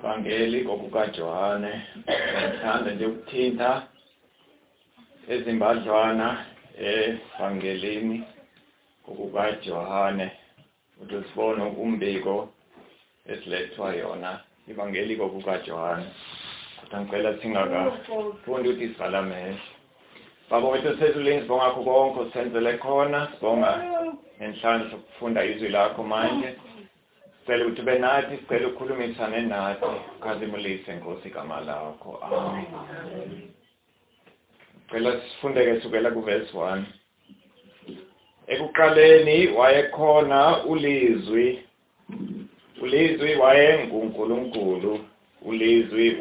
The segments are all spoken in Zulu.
Evangeli kokukaJohane ngithanda nje ukuthinta ezimbadlwana evangelini kokukaJohane ukuthi sibone umbiko esilethwa yona ivangeli kokukaJohane. Ngicela singakafundi ukuthi sisalamele. Baba wethu sesizulini sibonga ngakho konke osenzele khona, sibonga nenhlanhla sokufunda izwi lakho manje. Sicela ukuthi ube nathi, sicela ukukhulumisane nathi, ukhazimulise Nkosi igama lakho. Amen. Ngicela sifunde-ke sukela kuverse 1. Ekuqaleni wayekhona ulizwi. Ulizwi wayenguNkulunkulu. Ulizwi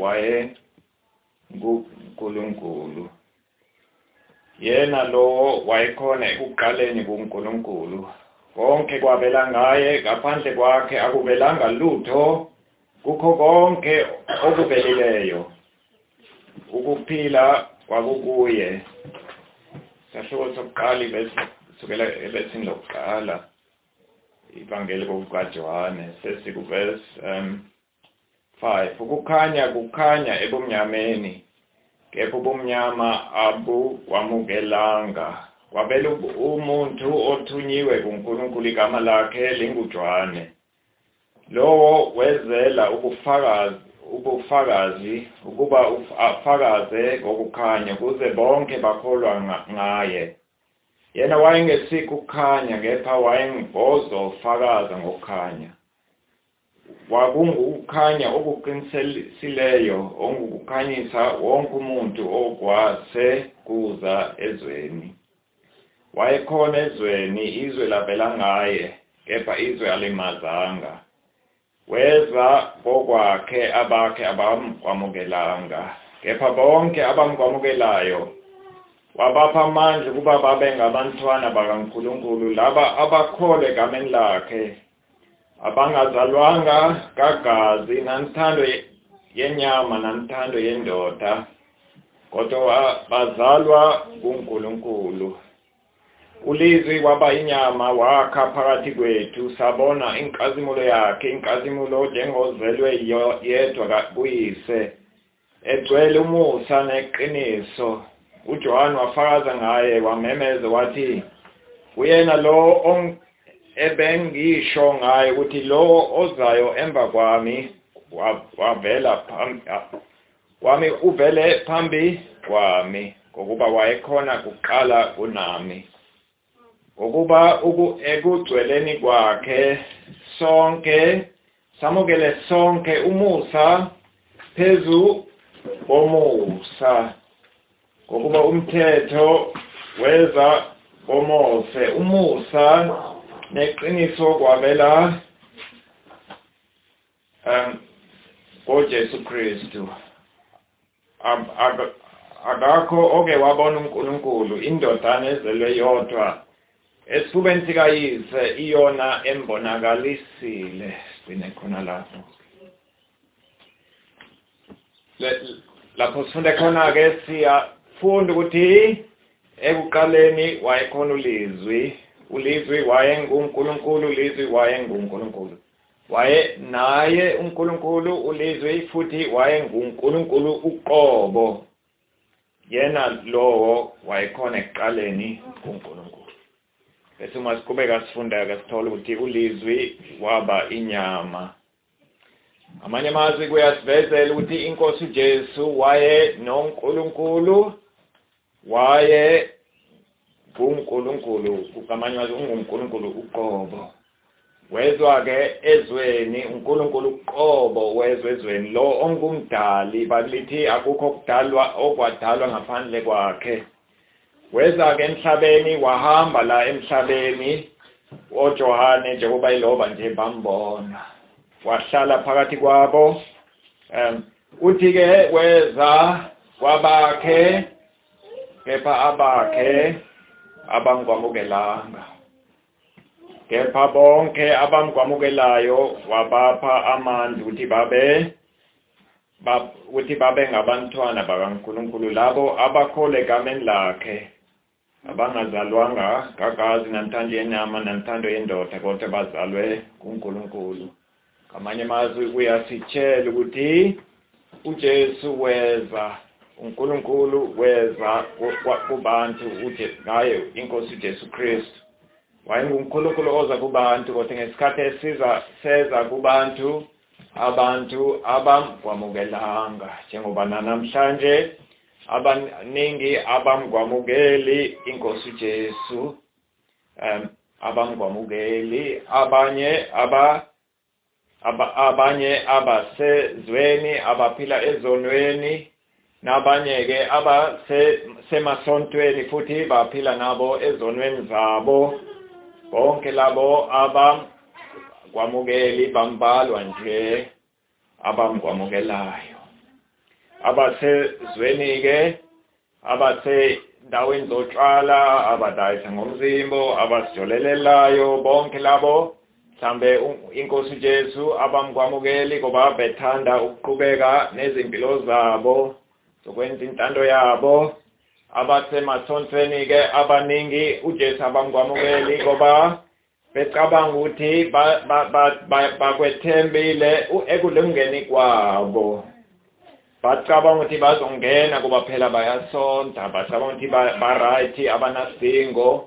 wayenguNkulunkulu. Yena lo wayekhona ekuqaleni kuNkulunkulu. Konke kwavela ngaye, ngaphandle kwakhe akuvelanga lutho. Kukho konke okuvelileyo. Ukuphila kwakukuye. Sahluko sokuqala ivesi sukela evesini lokuqala. Ivangeli kokukaJohane sesikuverse 5. Kukhanya ebumnyameni, kepha ubumnyama abuwamukelanga. Kwavela umuntu othunyiwe kuNkulunkulu, igama lakhe linguJohane. Lowo wezela ubufakazi ukuba afakaze ngokukhanya kuze bonke bakholwa ngaye. Yena wayengesikho ukukhanya, kepha wayengozofakaza ngokukhanya. Wakungukukhanya okuqiniseleyo, ongukukhanyisa wonke umuntu okwase kuza ezweni. Wayekhona ezweni, izwe lavela ngaye, kepha izwe alimazanga. Weza kokwakhe, abakhe abamkwamukelanga, kepha bonke abamkwamukelayo wabapha amandla ukuba babe ngabantwana bakaNkulunkulu, laba abakholwa egameni lakhe, abangazalwanga kagazi nanthando yenyama nanthando yendoda, kodwa bazalwa kuNkulunkulu. Ulizwi waba inyama, wakha phakathi kwethu, sabona inkazimulo yakhe, inkazimulo njengozelwe yedwa kuyise, egcwele umusa neqiniso. uJohane wafakaza ngaye, wamemeza wathi, uyena lo ebengisho ngaye ukuthi lo ozayo emva kwami uvele phambi kwami, ngokuba wayekhona kuqala kunami. Ngokuba ekugcweleni kwakhe sonke samukele sonke umusa phezu komusa. Ngokuba umthetho weza koMose, umusa neqiniso kwavela koJesu Kristu. Akakho oke wabona uNkulunkulu, indodana ezelwe yodwa esifubeni sikayise, iyona embonakalisile. Sibine khona lapho. Lapho sifunde khona-ke siyafunda ukuthi ekuqaleni wayekhona ulizwi. Ulizwi wayenguNkulunkulu, ulizwi wayenguNkulunkulu. Naye uNkulunkulu ulizwi futhi wayenguNkulunkulu uqobo. Yena lowo wayekhona ekuqaleni kuNkulunkulu. Bese uma siqhubeka sifunda-ke sithola ukuthi ulizwi waba inyama. Amanye amazwi kuyasivezela ukuthi iNkosi uJesu waye noNkulunkulu, waye kuNkulunkulu, kukamanye amazwi unguNkulunkulu uqobo. Wezwa-ke ezweni, uNkulunkulu uqobo wezwe ezweni, lo ongumdali, bakulithi akukho okudalwa okwadalwa ngaphandle kwakhe. Weza-ke emhlabeni, wahamba la emhlabeni, oJohane njengoba iloba nje bambona. Wahlala phakathi kwabo. Uthi-ke weza kwabakhe, kepha abakhe abamkwamukelanga. Kepha bonke abamkwamukelayo wabapha amandla ukuthi babe ngabantwana bakaNkulunkulu, labo abakholwa egameni lakhe, abangazalwanga kagazi nanthando yenyama nanthando yendoda, kodwa bazalwe kuNkulunkulu. ngamanye amazwi uyasitshela ukuthi uJesu weza uNkulunkulu weza kubantu ngaye inkosi uJesu Kristu wayenguNkulunkulu oza kubantu kodwa ngesikhathi seza kubantu abantu abamkwamukelanga njengoba namhlanje abaningi abamkwamukeli inkosi uJesu abamkwamukeli abanye abasezweni abaphila ezonweni nabanye ke abasemasontweni futhi baphila nabo ezonweni zabo bonke labo abamkwamukeli bambalwa nje abamkwamukelayo abasezweni ke abasendaweni zotshala abadayisa ngomzimbo abasijolelelayo bonke labo mhlambe inkosi uJesu abamkwamukeli ngoba bethanda ukuqhubeka nezimpilo zabo zokwenza intando yabo abasemasontweni ke abaningi uJesu abamkwamukeli ngoba becabanga ukuthi bakwethembile ekulungeni kwabo bacabanga ukuthi bazongena kuba phela bayasonta bacabanga ukuthi ba-right abanasidingo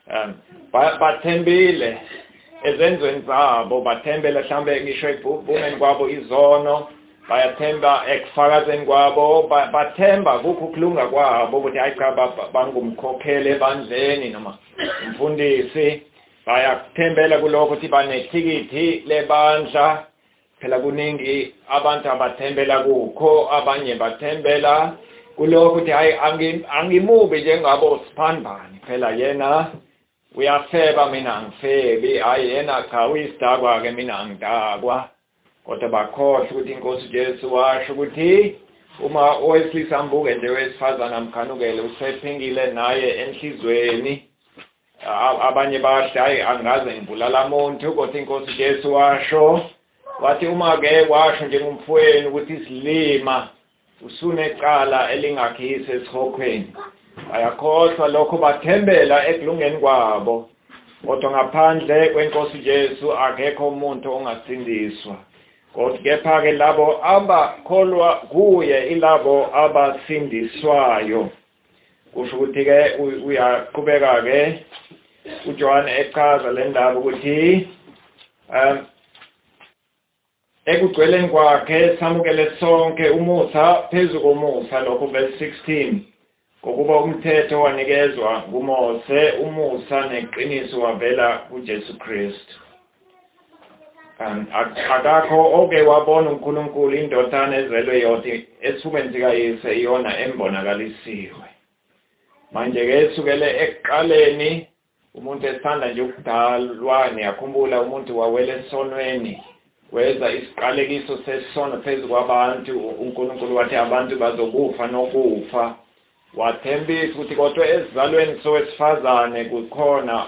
bathembile ezenzweni zabo bathembele mhlambe ngisho ekubungeni kwabo izono bayathemba ekufakazeni kwabo bathemba kukho ukulunga kwabo ukuthi hayi cha bangumkhokheli ebandleni noma umfundisi bayathembela kuloko ukuthi banethikithi lebandla phela kuningi abantu abathembela kukho abanye bathembela kuloko ukuthi hayi angimubi njengabo Siphandane phela yena uyafeba mina angifebi hayi yena cha uyisidakwa ke mina angidakwa kodwa bakhohlwa ukuthi inkosi uJesu washo ukuthi uma owesilisa ambuke nje wesifazana amkhanukele usephingile naye enhlizweni abanye basho hayi angaze ngibulala umuntu kodwa inkosi uJesu washo wathi uma ke washo njengomfweni ukuthi isilima usunecala elingakhisi esihokhweni bayakhohlwa lokho bathembela ekulungeni kwabo kodwa ngaphandle kwenkosi uJesu akekho umuntu ongasindiswa kodwa kepha ke labo abakholwa kuye ilabo abasindiswayo kusho ukuthi ke uyaqhubeka ke uJohn echaza le ndaba ukuthi ekugcweleni kwakhe samukele sonke umusa phezu komusa lokho verse 16 ngokuba umthetho wanikezwa nguMose umusa neqiniso wavela kuJesu Kristu akakho oke wabona uNkulunkulu indodana ezelwe yodwa esifubeni sikayise iyona embonakalisiwe manje ke esukele ekuqaleni umuntu esithanda nje ukudalwa niyakhumbula umuntu wawela esonweni weza isiqalekiso sesono phezu kwabantu uNkulunkulu wathi abantu bazokufa nokufa wathembisa ukuthi kodwa esizalweni sowesifazane kukhona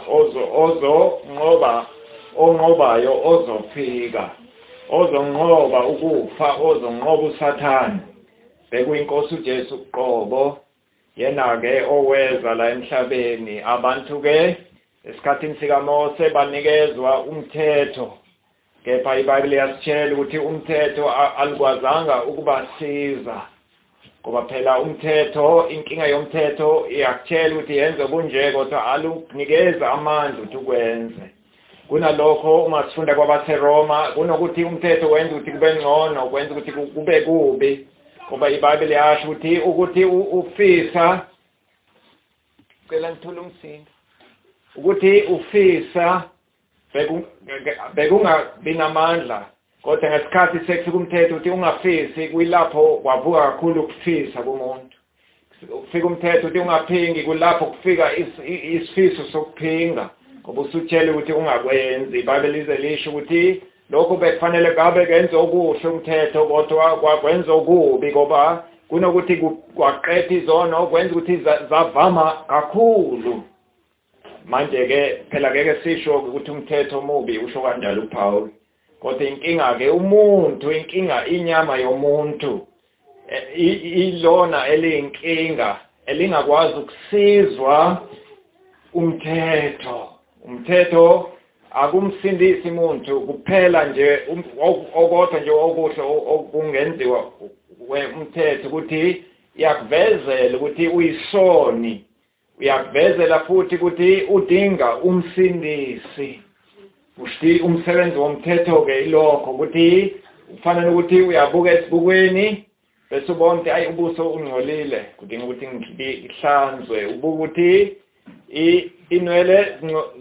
onqobayo ozofika ozonqoba ukufa ozonqoba uSathane bekuyinkosi uJesu uqobo yena ke oweza la emhlabeni abantu ke esikhathini sikaMose banikezwa umthetho kepha iBhayibheli yasitshela ukuthi umthetho alikwazanga ukubasiza ngoba phela umthetho inkinga yomthetho iyakutshela ukuthi yenze kunje kodwa alukunikeza amandla ukuthi ukwenze kunalokho uma sifunda kwabaseRoma kunokuthi umthetho wenza ukuthi kube ngcono kwenza ukuthi kube kubi ngoba iBhayibheli yasho ukuthi ufisa cela ngithola umsindo ukuthi ufisa bekungabi namandla kodwa ngesikhathi sekufika umthetho ukuthi ungafisi kuyilapho kwavuka kakhulu ukufisa kumuntu ufika umthetho ukuthi ungaphingi kulapho kufika isifiso sokuphinga ngoba usutshela ukuthi ungakwenzi iBhayibheli lize lisho ukuthi lokho bekufanele ngabe kenze okuhle umthetho kodwa kwakwenza okubi ngoba kunokuthi kwaqedha izono kwenza ukuthi zavama kakhulu manje ke phela ngeke sisho ukuthi umthetho omubi usho kanjalo uPaul kodwa inkinga ke inkinga inyama yomuntu ilona eliyinkinga elingakwazi ukusizwa umthetho akumsindisi umuntu kuphela nje okodwa nje okuhle okungenziwa umthetho ukuthi iyakuvezela ukuthi uyisoni, uyakuvezela futhi ukuthi udinga umsindisi. Uthi umsebenzi womthetho ke ilokho ukuthi kufanele ukuthi uyabuka esibukweni bese ubona ukuthi ayi ubuso ungcolile, kudinga ukuthi ngihlanzwe, ubuka ukuthi inwele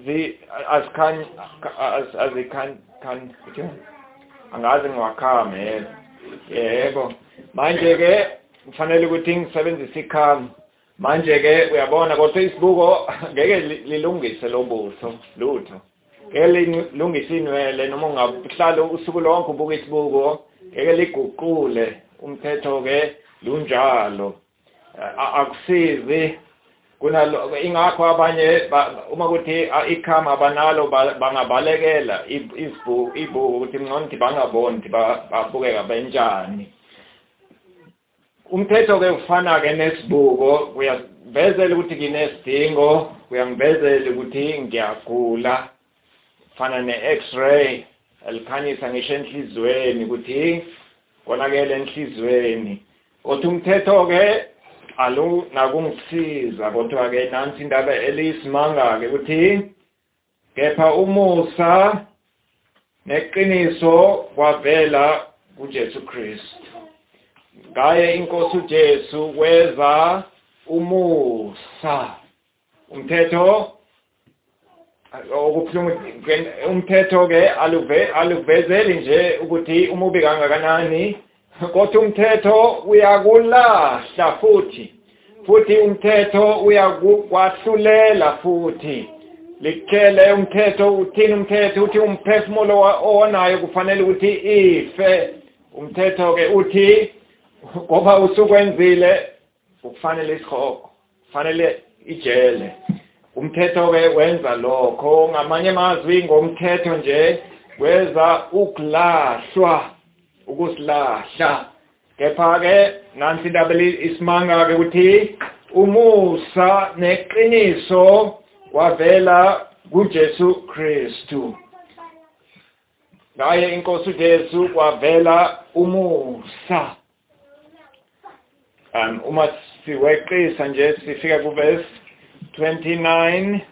angazi ngiwakhame. Yebo, manje ke kufanele ukuthi ngisebenzise ikhami. Manje ke uyabona kodwa isibuko ngeke lilungise lobuso lutho. Ngeke lilungise inwele noma ungahlala usuku lonke ubuka isibuko, ngeke liguqule umthetho ke lunjalo. Akusizi kunalo, ingakho abanye uma kuthi ikhama abanalo bangabalekela ibuko ukuthi ngcono bangaboni babukeka benjani. Umthetho ke ufana ke nesibuko, uyavezela ukuthi nginesidingo, uyangivezela ukuthi ngiyagula, fana ne-X-ray elikhanyisa ngisho enhlizweni ukuthi konakele enhlizweni. Kodwa umthetho ke nakungisiza, kodwa ke nansi indaba eliyisimanga ke ukuthi kepha umusa neqiniso kwavela kuJesu Kristu. Ngaye inkosi uJesu weza umusa. Umthetho umthetho ke aluvezeli nje ukuthi umubi kangakanani, kodwa umthetho uyakulahla futhi umthetho uyakwahlulela futhi. Likhele umthetho uthini umthetho uthi umphefumulo owonayo kufanele ukuthi ife. Umthetho ke uthi ngoba usukwenzile ukufanele isikhoko, kufanele ijele. Umthetho ke wenza lokho, ngamanye amazwi ngomthetho nje weza ukulahlwa, ukusilahla. Kepha ke nansi indaba isimanga ke ukuthi umusa neqiniso kwavela kuJesu Kristu. Ngaye inkosi uJesu kwavela umusa. Uma siweqisa nje sifika kuverse 29,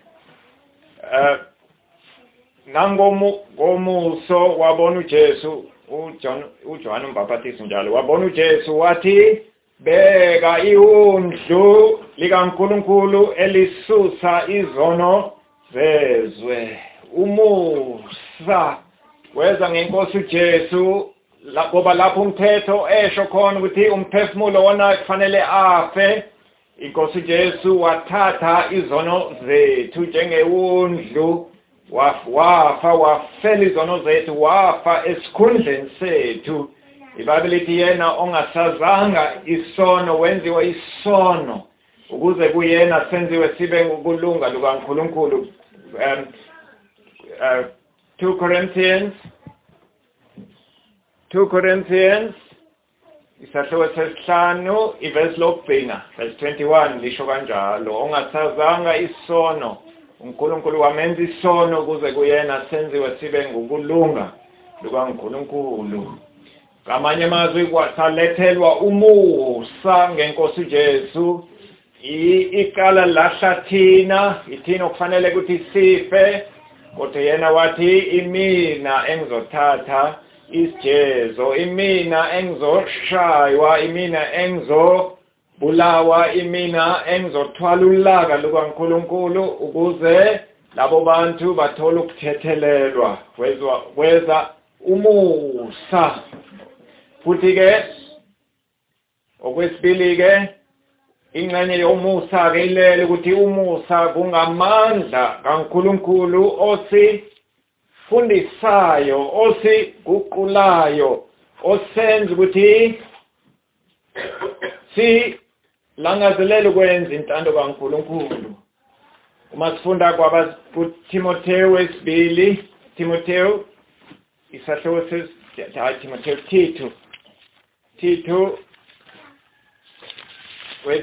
nangomuso wabona uJesu, uJohane uMbhaphatisi njalo, wabona uJesu wathi beka iwundlu likaNkulunkulu elisusa izono zezwe. Umusa weza ngenkosi uJesu ngoba lapho umthetho esho khona ukuthi umphefumulo wona kufanele afe. Inkosi uJesu wathatha izono zethu njengewundlu, wafa wafela izono zethu, wafa esikhundleni sethu. iBhayibheli lithi yena ongasazanga isono wenziwa isono ukuze kuyena senziwe sibe ngokulunga lukaNkulunkulu. 2 Corinthians isahluko sesihlanu iverse lokugcina, verse 21, lisho kanjalo, ongasazanga isono uNkulunkulu wamenza isono ukuze kuyena senziwe sibe ngokulunga lukaNkulunkulu. Ngamanye amazwi salethelwa umusa ngenkosi uJesu. Icala lahla thina okufanele ukuthi sife, kodwa yena wathi imina engizothatha isijezo, imina engizoshaywa, imina engizobulawa, imina engizothwala ulaka lukaNkulunkulu ukuze labo bantu bathole ukuthethelelwa. Weza umusa. Futhi ke okwesibili ke ingxenye yomusa ke ilele ukuthi umusa kungamandla kaNkulunkulu osifundisayo, osiguqulayo, osenza ukuthi silangazelele ukwenza intando kaNkulunkulu. Uma sifunda kuTimotheo wesibili, Timotheo isahluko Timotheo Tito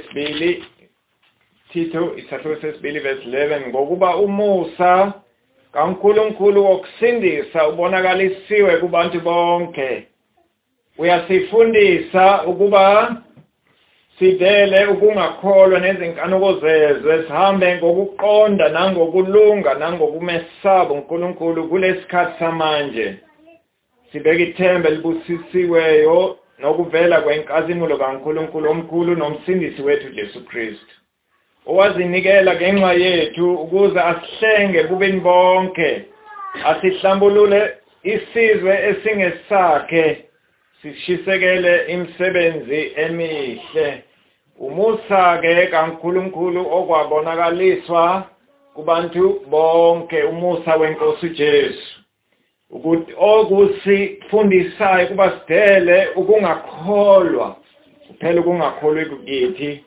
wesibili, Tito isahluko sesibili verse 11, ngokuba umusa kaNkulunkulu wokusindisa ubonakalisiwe kubantu bonke. Uyasifundisa ukuba sidele ukungakholwa nezinkanuko zezwe, sihambe ngokuqonda nangokulunga nangokumesaba uNkulunkulu kulesikhathi samanje. Sibeke ithemba elibusisiweyo nokuvela kwenkazimulo kaNkulunkulu omkhulu nomsindisi wethu Jesu Kristu, owazinikela ngenxa yethu ukuze asihlenge kubeni bonke, asihlambulule isizwe esingesakhe, sishisekele imisebenzi emihle. Umusa-ke kaNkulunkulu okwabonakaliswa kubantu bonke, umusa weNkosi Jesu, ukuthi okusifundisayo kuba sidele ukungakholwa, kuphela ukungakholwi kithi,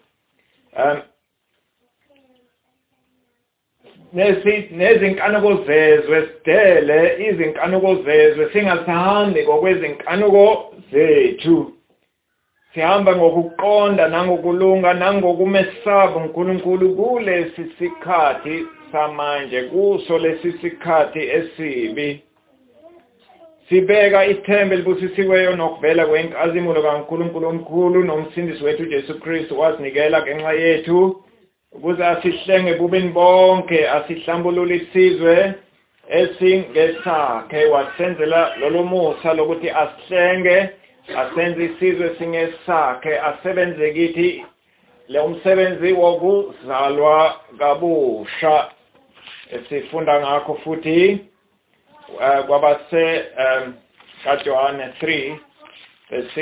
nezinkanuko zezwe, sidele izinkanuko zezwe, singasahambi ngokwezinkanuko zethu, sihamba ngokuqonda nangokulunga nangokumesaba uNkulunkulu kulesi sikhathi samanje, kuso lesi sikhathi esibi. Sibeka ithemba elibusisiweyo nokuvela kwenkazimulo kaNkulunkulu omkhulu nomsindisi wethu Jesu Kristu, wazinikela ngenxa yethu ukuze asihlenge kubeni bonke, asihlambulule isizwe esingesakhe. Wasenzela lolu musa lokuthi asihlenge, asenze isizwe singesakhe, asebenze kithi lo msebenzi wokuzalwa kabusha. Esifunda ngakho futhi kwabase kaJohane 3 verse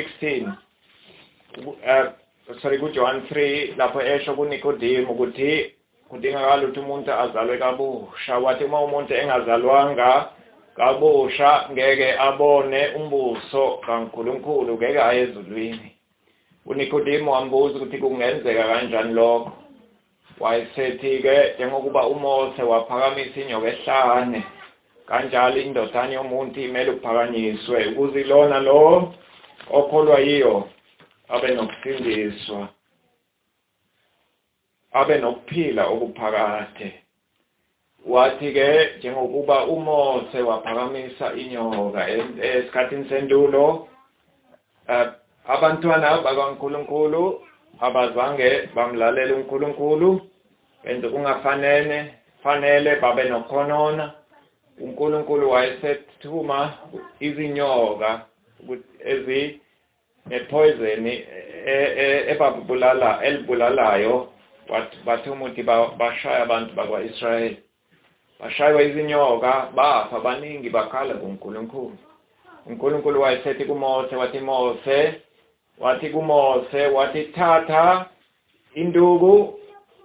16, kuJohane 3 lapho esho kuNikodimo ukuthi kudingakala ukuthi umuntu azalwe kabusha. Wathi uma umuntu engazalwanga kabusha ngeke abone umbuso kaNkulunkulu, ngeke aye ezulwini. uNikodimo wambuza ukuthi kungenzeka kanjani lokho. Wayesethi-ke njengokuba uMose waphakamisa inyoka ehlane, kanjalo indodana yomuntu imele ukuphakanyiswe ukuze lona lo okholwa yiyo abe nokusindiswa, abe nokuphila okuphakade. Wathi-ke njengokuba uMose waphakamisa inyoka esikhathini sendulo, abantwana bakaNkulunkulu abazange bamlalela uNkulunkulu, benze kungafanele babe nokhonona. uNkulunkulu wayesethuma izinyoka nepoison elibulalayo, bathuma ukuthi bashaya abantu bakwa-Israyeli. Bashaywa izinyoka, bafa abaningi, bakhala kuNkulunkulu. uNkulunkulu wayesethi kuMose, wathi thatha induku,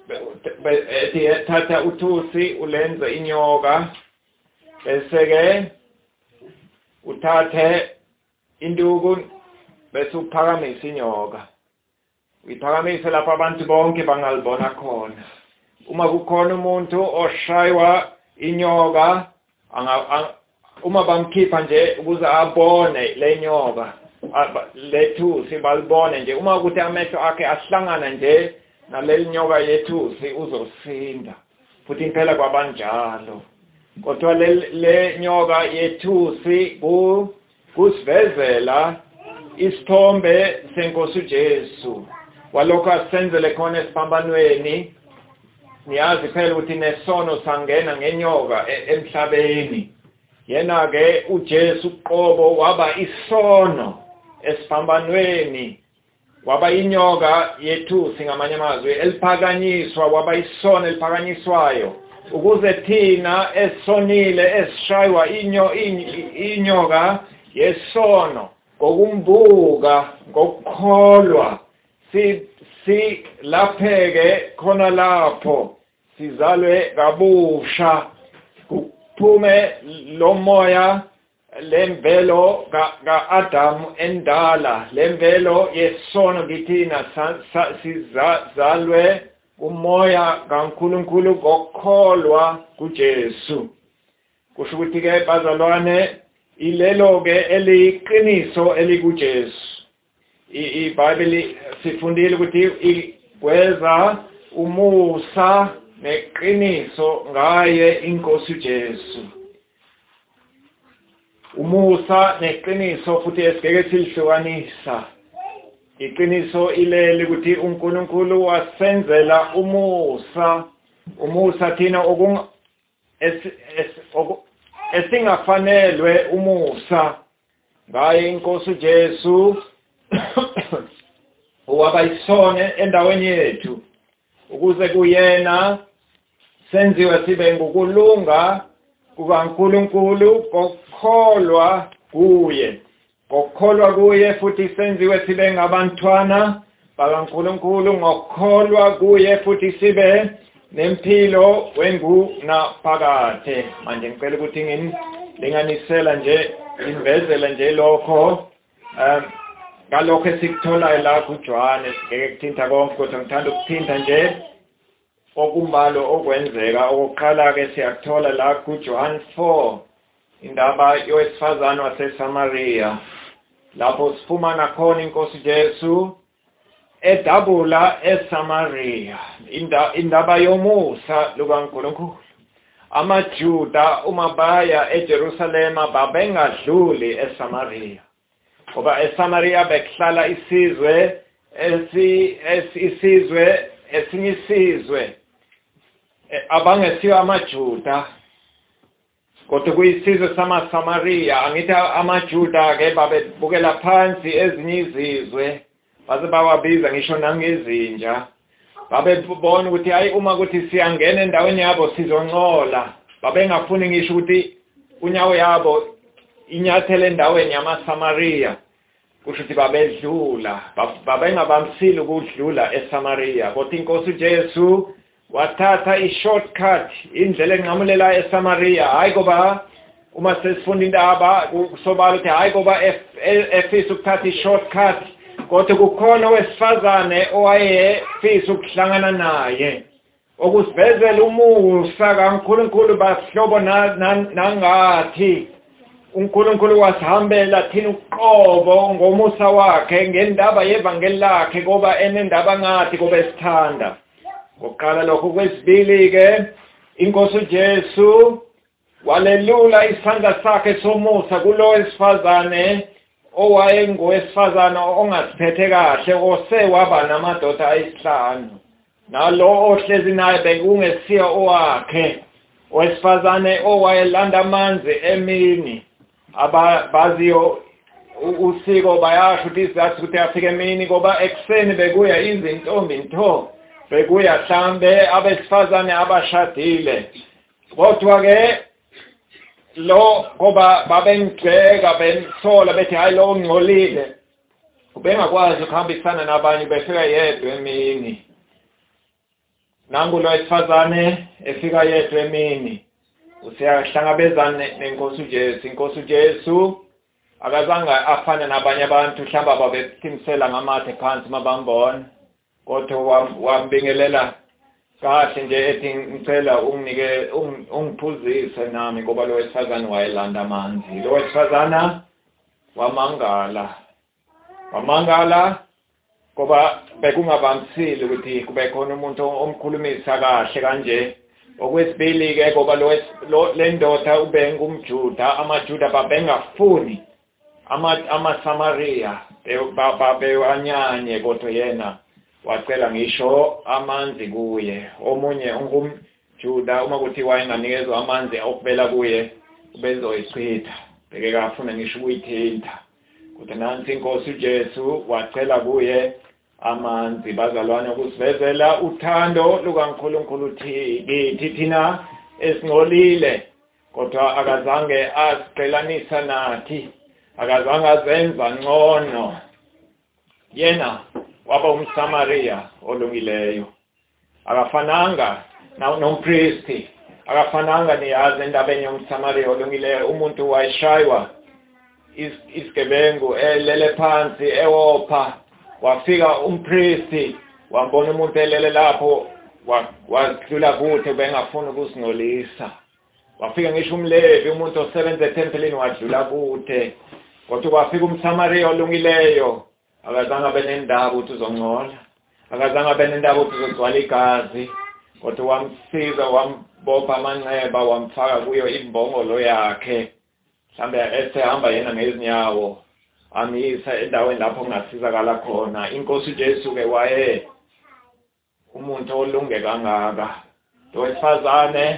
thatha uthusi ulenze inyoka, bese-ke uthathe induku bese uphakamisa inyoka, uyiphakamise lapho abantu bonke bangalibona khona. Uma kukhona umuntu oshaywa inyoka, uma bamkhipha nje ukuze abone le nyoka, lethusi balibone nje, uma ukuthi amehlo akhe ahlangana nje naleli nyoka yethusi uzosinda, futhi impela kwabanjalo. Kodwa le nyoka yethusi kusivezela isithombe seNkosi Jesu, walokho asenzele khona esiphambanweni. Niyazi phela ukuthi nesono sangena ngenyoka emhlabeni. Yena-ke uJesu uqobo waba isono esiphambanweni, waba inyoka yethusi ngamanye amazwi eliphakanyiswa, waba isono eliphakanyiswayo, ukuze thina esonile esishaywa inyoka yesono ngokumbuka ngokukholwa silapheke khona lapho, sizalwe kabusha, kuphume lo moya lemvelo ka-Adamu endala, lemvelo yesono kithina, sizalwe umoya kaNkulunkulu ngokukholwa kuJesu. Kusho ukuthi-ke bazalwane, ilelo-ke eliqiniso elikuJesu. iBhayibheli sifundile ukuthi igweza umusa neqiniso ngaye inkosi uJesu. Umusa neqiniso futhi esingeke silihlukanisa. Iqiniso ileli ukuthi uNkulunkulu wasenzela umusa. Umusa thina esingafanelwe umusa. Ngaye inkosi uJesu waba isone endaweni yethu ukuze kuyena senziwe sibe ngokulunga kukaNkulunkulu kokholwa kuye. Ngokholwa kuye futhi senziwe sibe ngabantwana bakaNkulunkulu, ngokholwa kuye futhi sibe nempilo wengunaphakade. Manje ngicela ukuthi ngilinganisela nje invezela nje lokho ngalokho esikuthola la kuJohane. Ngeke kuthinta konke kodwa ngithanda ukuthinta nje okumbalo okwenzeka. Okokuqala ke siyakuthola la kuJohn 4 indaba yowesifazane waseSamaria, lapho sifumana khona inkosi Jesu edabula eSamaria. Indaba yomusa lukaNkulunkulu. AmaJuda uma baya eJerusalema babengadluli eSamaria, ngoba eSamaria bekuhlala isizwe esinye isizwe abangesiyo amaJuda, kodwa kuyisizwe samaSamaria. Angithi amaJuda ke babebukela phansi ezinye izizwe, baze bawabiza ngisho nangezinja. Babebona ukuthi hayi uma kuthi siyangena endaweni yabo sizoncola. Babengafuni ngisho ukuthi unyawo yabo inyathele endaweni yamaSamaria, kusho ukuthi babedlula. Babengabamsile ukudlula eSamaria, kodwa inkosi uJesu wathatha i-shortcut, indlela enqamulela eSamaria. Hayi ngoba uma sesifunda indaba kusobala ukuthi hayi ngoba efisa ukuthatha i-shortcut, kodwa kukhona owesifazane owayefisa ukuhlangana naye, okusivezela umusa kaNkulunkulu bahlobo nangathi. uNkulunkulu wasihambela thina uqobo ngomusa wakhe ngendaba yevangeli lakhe, ngoba enendaba ngathi ngoba esithanda. Ngokuqala lokho. Kwesibili ke inkosi uJesu walelula isandla sakhe somusa kulo wesifazane owayengowesifazane ongasiphethe kahle, osewaba namadoda ayisihlanu. Nalo ohlezi naye bekungesiya owakhe, owesifazane owayelanda amanzi emini. Abaziyo usiko bayasho ukuthi sizathu ukuthi afike emini ngoba ekseni bekuya izintombi ntho, bekuya hlambe abesifazane abashadile. Kodwa ke lo ngoba babengceka bensola bethi hayi lo ungcolile, ubengakwazi ukuhambisana nabanye, befika yedwa emini. Nangu lo wesifazane efika yedwa emini, usiyahlangabezana nenkosi uJesu. Inkosi uJesu akazange afane nabanye abantu mhlamba babethimisela ngamathe phansi mabambona, kodwa wambingelela kahle nje ethi ngicela ungiphuzise nami ngoba lo wesifazane wayelanda amanzi. Lo wesifazane wamangala ngoba bekungabamsile ukuthi kube khona umuntu omkhulumisa kahle kanje. Okwesibili ke ngoba le ndoda ubengumJuda, amaJuda babengafuni amaSamaria babewanyanye, kodwa yena wacela ngisho amanzi kuye. Omunye ungumJuda uma kuthi wayenganikezwa amanzi okubela kuye ubezoyichitha, bekekafuna ngisho ukuyithinta, kodwa nansi inkosi uJesu wacela kuye amanzi. Bazalwane, ukusivezela uthando lukaNkulunkulu kithi thina esingcolile, kodwa akazange asiqelanisa nathi, akazange azenza ngcono. Yena waba umSamaria olungileyo, akafananga nompristi, akafananga niyazi endabeni yomSamaria olungileyo. Umuntu wayeshaywa isigebengu elele phansi ewopha, wafika umpristi wambona umuntu elele lapho, wadlula kude, bengafuni ukusingcolisa. Wafika ngisho umlevi, umuntu osebenza etempelini, wadlula kude, kodwa kwafika umSamaria olungileyo. Akazange abe nendaba ukuthi uzongcola, akazange abe nendaba ukuthi uzogcwala igazi, kodwa wamsiza wambopha amanxeba wamfaka kuyo imbongolo yakhe mhlambe esehamba yena ngezinyawo amisa endaweni lapho kungasizakala khona. Inkosi uJesu ke waye umuntu olunge kangaka, owesifazane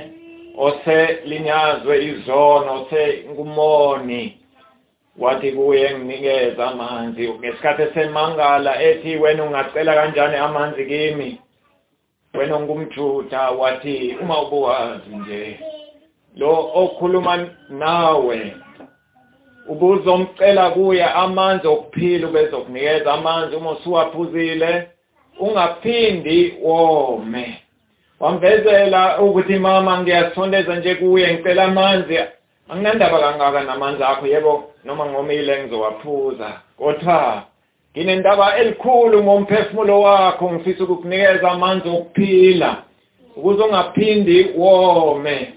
oselinyazwe izono, osengumoni, wathi kuye nginikeza amanzi. Ngesikhathi esemangala ethi wena ungacela kanjani amanzi kimi, wena ungumJuda, wathi uma ubuwazi nje lo okhuluma nawe ubuzomcela kuye amanzi okuphila ubezokunikeza amanzi uma usuwaphuzile ungaphindi wome. Wamvezela ukuthi mama ngiyasondeza nje kuye ngicela amanzi, anginandaba kangaka namanzi akho, yebo noma ngomile ngizowaphuza, kodwa nginendaba elikhulu ngomphefumulo wakho, ngifisa ukukunikeza amanzi okuphila ukuze ungaphindi wome.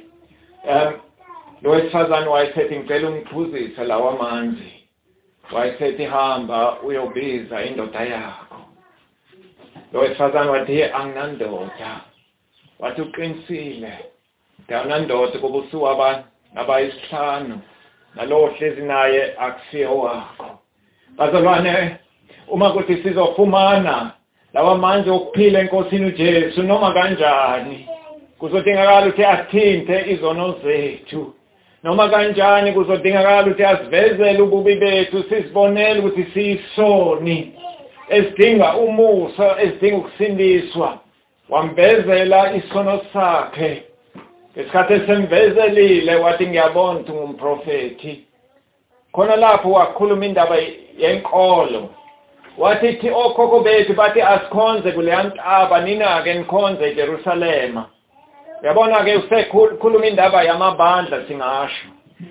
Lo wesifazane wayesethi ngicela ungiphuzise lawa amanzi, wayesethi hamba uyobiza indoda yakho. Lo wesifazane wathi anginandoda, wathi uqinisile ndanandoda kuba usuwa nabayisihlanu nalowo hlezi naye akusiye wakho. Bazalwane, uma kuthi sizofumana lawa amanzi okuphila enkosini uJesu noma kanjani kuzodingakala ukuthi athinte izono zethu, noma kanjani kuzodingakala ukuthi asivezele ububi bethu, sizibonele ukuthi siyisoni esidinga umusa, esidinga ukusindiswa. Wamvezela isono sakhe. Ngesikhathi esemvezelile wathi ngiyabona ukuthi ungumprofethi. Khona lapho wakhuluma indaba yenkolo. Wathi ithi okhokho bethu bathi asikhonze kuleya ntaba, nina-ke nikhonze eJerusalema. Uyabona-ke usekhuluma indaba yamabandla singasho.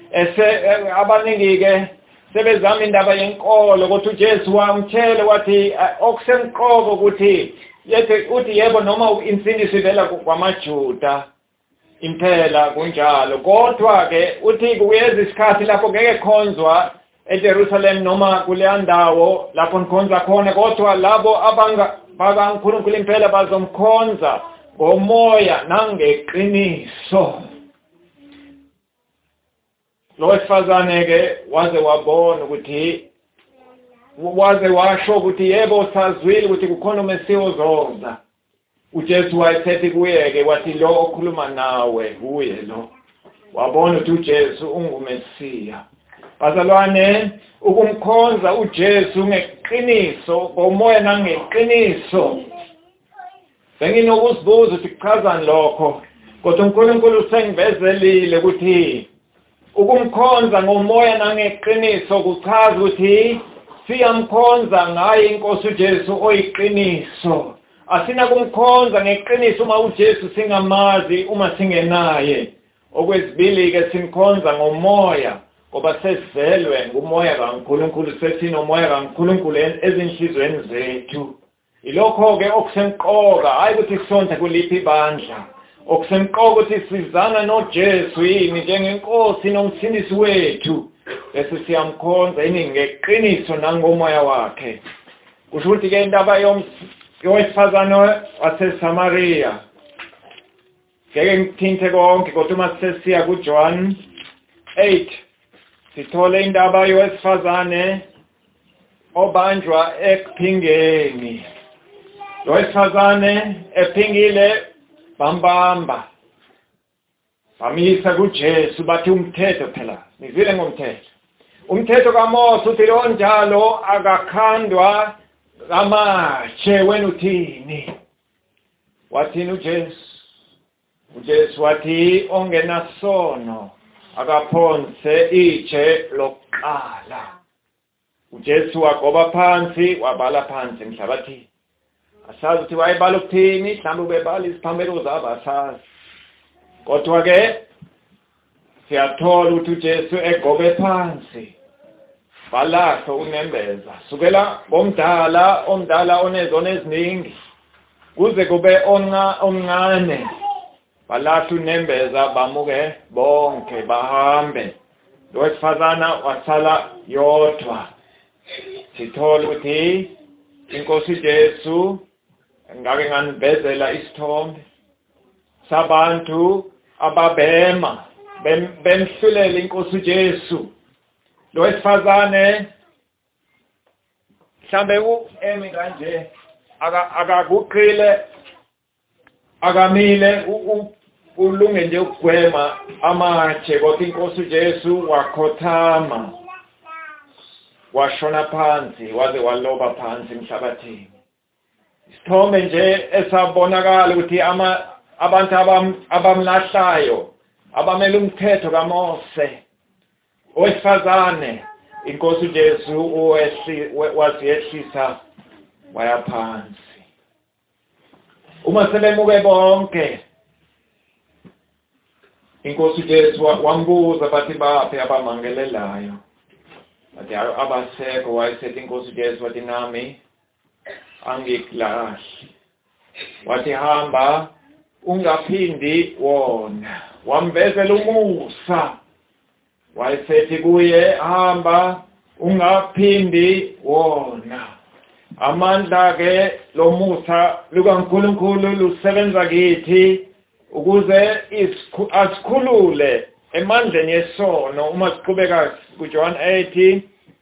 Abaningi-ke sebezama indaba yenkolo, kodwa uJesu wamtshela wathi okusemqoka ukuthi uthi yebo noma insindiso ivela kwamaJuda impela kunjalo, kodwa-ke uthi kuyeza isikhathi lapho ngeke khonzwa eJerusalem noma kuleya ndawo lapho nikhonza khona, kodwa labo bakaNkulunkulu impela bazomkhonza ngomoya nangeqiniso. Lo wesifazane-ke waze wabona ukuthi, waze washo ukuthi yebo sazwile ukuthi kukhona uMesiya ozoza. uJesu wayesethi kuye-ke wathi lo okhuluma nawe uye lo. Wabona ukuthi uJesu ungumesiya. Bazalwane, ukumkhonza uJesu ngeqiniso, ngomoya nangeqiniso, benginokuzibuza ukuthi kuchazani lokho, kodwa uNkulunkulu usengivezelile ukuthi ukumkhonza ngomoya nangeqiniso kuchaza ukuthi siyamkhonza ngaye inkosi uJesu oyiqiniso. Asina kumkhonza ngeqiniso uma uJesu singamazi, uma singenaye. Okwesibili-ke simkhonza ngomoya ngoba sesizelwe ngumoya kaNkulunkulu, sesinomoya kaNkulunkulu ezinhlizweni zethu. Ilokho-ke okusemqoka, hayi ukuthi sisonta kuliphi ibandla. Okusemqoka ukuthi sizana noJesu yini njengenkosi nomsindisi wethu, bese siyamkhonza yini ngeqiniso nangomoya wakhe. Kusho ukuthi-ke indaba yowesifazane waseSamariya ngeke ngithinte konke, kodwa uma sesiya kuJohn 8 sithole indaba yowesifazane obanjwa ekuphingeni. Lo wesifazane ephingile bambamba, bamisa kuJesu, bathi umthetho phela, nizile ngomthetho. Umthetho kaMose uthi lo njalo akakhandwa ngamatshe, wena uthini? Wathini uJesu? uJesu wathi ongenasono akaphonse itshe lokuqala. uJesu wagoba phansi, wabala phansi emhlabathini. Asazi ukuthi wayebala ukuthini, mhlawumbe ubebala isiphambeko zabo, asazi. Kodwa-ke siyathola ukuthi uJesu egobe phansi, balahlo unembeza. Sukela omdala onezono eziningi kuze kube omncane, balahla unembeza, bamuke bonke bahambe. Lo wesifazana wasala yodwa. Sithola ukuthi inkosi uJesu ngake nganivezela isithombe. sabantu ababema bemhlulela inkosi uJesu. Lo wesifazane mhlambe emi kanje akaguqile akamile ulunge nje ukugwema amatshe kodwa inkosi uJesu wakhothama washona phansi waze waloba phansi emhlabathini. Isithombe nje esabonakala ukuthi abantu abamlahlayo abamele umthetho kaMose owesifazane inkosi uJesu wasiyehlisa waya phansi. Uma sebemuke bonke inkosi uJesu wambuza bathi baphi abamangelelayo. Bathi abasekho. Wayesethi inkosi uJesu wathi nami angikulahli. Wathi hamba ungaphindi wona. Wamvezela umusa. Wayesethi kuye hamba ungaphindi wona. Amandla ke lo musa lukaNkulunkulu lusebenza kithi ukuze asikhulule emandleni yesono. Uma siqhubeka kuJohn 8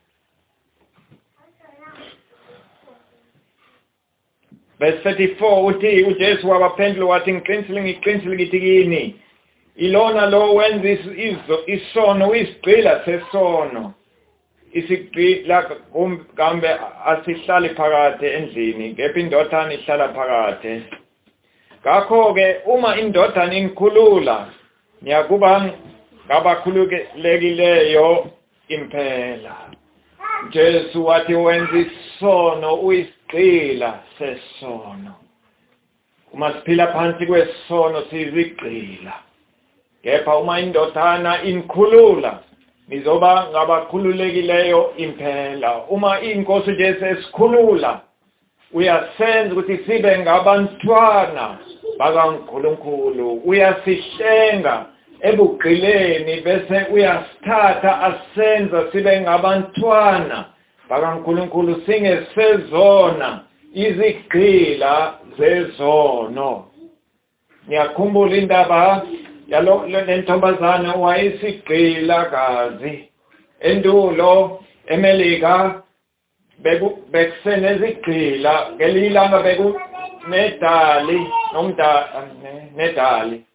verse 34 uthi uJesu wabaphendula wathi ngiqinisile ngithi kini ilona lo wenza isono uyisigqila sesono. Isigqila kambe asihlali phakade endlini kepha indodana ihlala phakade. Ngakho ke uma indodana inkhulula niyakuba ngabakhululekileyo impela. Jesu wathi wenza isono uyisigqila sesono. Uma siphila phansi kwesono sizigqila. Kepha uma indodana inkhulula nizoba ngabakhululekileyo impela. Uma inkosi Jesu esikhulula uyasenza ukuthi sibe ngabantwana bakaNkulunkulu. Uyasihlenga ebugqileni bese uyasithatha asenza sibe ngabantwana bakaNkulunkulu singesezona izigqila zezono. Ngiyakhumbula indaba yalo lentombazana wayesigqila kazi endulo eMelika bekusenezigqila ngelilanga bekunedali nedali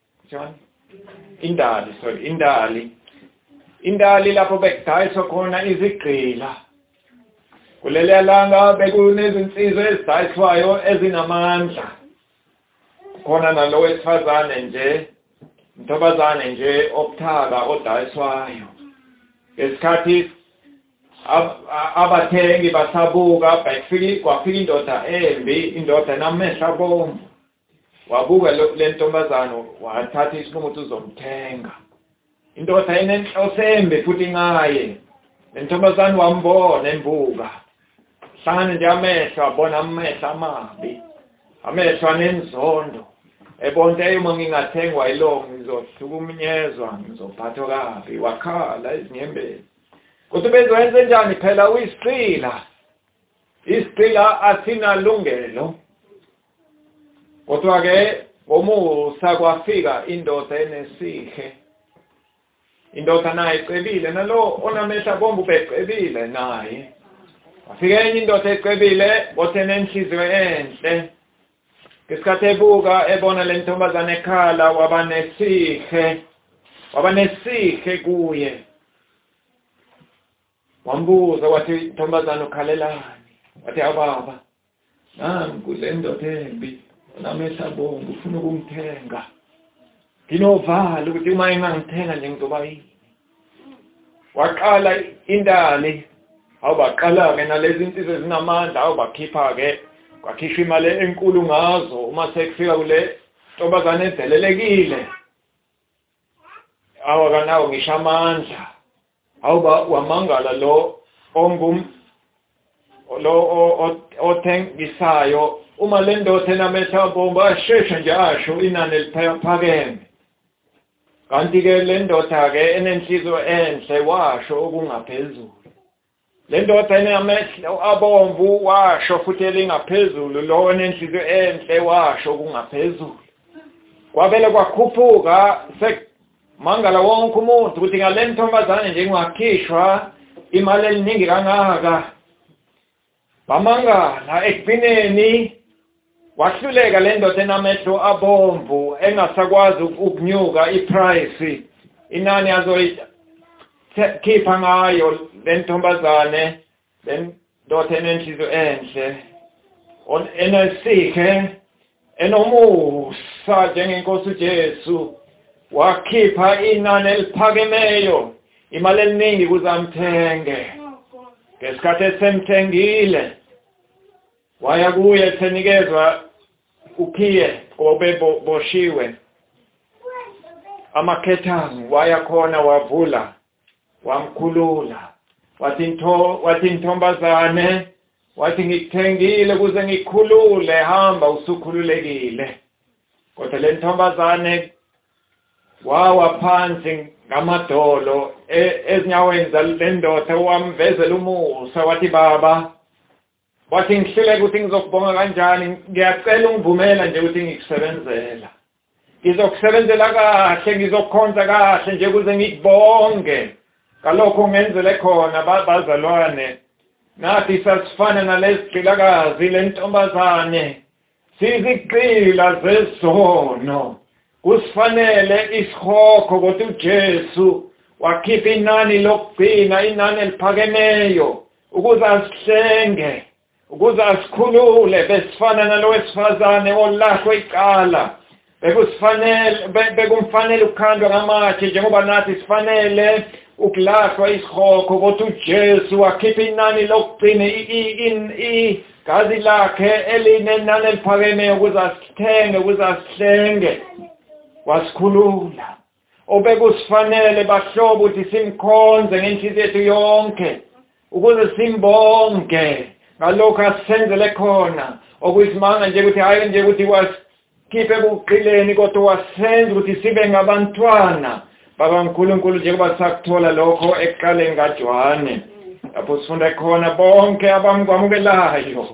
indali lapho bekudayiswa khona izigqila. Kuleli langa bekunezinsizwa ezidayiswayo ezinamandla. Khona nalo wesifazane nje intombazane nje obuthaka odayiswayo. Ngesikhathi abathengi basabuka kwafika indoda embi, indoda namehla bomvu. Wabuka le ntombazane wathatha isinqumo ukuthi uzomthenga. Indoda inenhloso embi futhi ngaye. Le ntombazane wambona embuka. Hlangana nje amehlo abona amehlo amabi. Amehlo anenzondo. Ebonke uma ngingathengwa yilo ngizohlukunyezwa ngizophathwa kabi. Wakhala ezinyembezi. Kodwa bezwenze njani phela uyisigqila. Isigqila asinalungelo. Kodwa ke ngomusa kwafika indoda enesihe. Indoda naye ecebile nalo onamehla bomvu becebile naye. Wafika enye indoda ecebile kodwa enenhliziyo enhle. Ngesikhathi ebuka ebona le ntombazane ekhala wabanesihe kuye. Wambuza wathi ntombazane ukhalelani? Wathi ababa nami kule ndoda embi onamehla bomvu ufuna ukumthenga. Nginovalo ukuthi uma engangithenga nje ngizoba yini. Waqala indali awubaqala ke nalezi insizwe ezinamandla awubakhipha ke kwakhishwa imali enkulu ngazo. Uma sekufika kule ntombazane edelelekile awakanawo ngisho amandla awuba wamangala lo othengisayo. Uma le ndoda enamehla bomvu asheshe nje asho inani eliphakeme. Kanti ke le ndoda ke enenhliziyo enhle washo okungaphezulu. Le ndoda enamehlo abomvu washo futhi elingaphezulu. Lo enenhliziyo enhle washo okungaphezulu. kwabele kwakhuphuka mangala wonke umuntu ukuthi ngale ntombazane nje kungakhishwa imali eliningi kangaka. Bamangala ekugcineni wahluleka le ndoda enamehlo abomvu engasakwazi ukunyuka iprice inani azoyikhipha ngayo le ntombazane le ndoda enenhliziyo enhle enesike enomusa njengenkosi uJesu wakhipha inani eliphakemeyo imali eliningi ukuze amthenge. Ngesikhathi esemthengile waya kuye senikezwa ukhiye obeboshiwe amakhethangu waya khona wavula wamkhulula wathi ntombazane wathi ngikuthengile kuze ngikhulule hamba usukhululekile. Kodwa le ntombazane wawa phansi ngamadolo ezinyaweni zale ndoda wamvezela umusa wathi baba wathi ngihluleka ukuthi ngizokubonga kanjani ngiyacela ungivumela nje ukuthi ngikusebenzela ngizokusebenzela kahle ngizokhonza kahle nje kuze ngikubonge kalokho ungenzele khona bazalwane nathi sasifana nalezigqilakazi le ntombazane sizigqila zezono kusifanele isikhokho kodwa uJesu wakhipha inani lokugcina inani eliphakemeyo ukuze asihlenge ukuze asikhulule besifana nalowesifazane olahlwe icala bekumfanele ukukhandwa ngamatshe njengoba nathi sifanele ukulahlwa isikhokho kodwa uJesu wakhipha inani lokugcina igazi lakhe elinenani eliphakemeyo ukuze asithenge ukuze asihlenge wasikhulula obekusifanele bahlobo ukuthi simkhonze ngenhliziyo yethu yonke ukuze simbonge ngalokho asenzele khona okuyisimanga nje ukuthi hayi nje ukuthi wasikhiphe ebuqileni kodwa wasenza ukuthi sibe ngabantwana bakaNkulunkulu njengoba sakuthola lokho ekuqaleni kaJohane lapho sifunda khona bonke abamkwamukelayo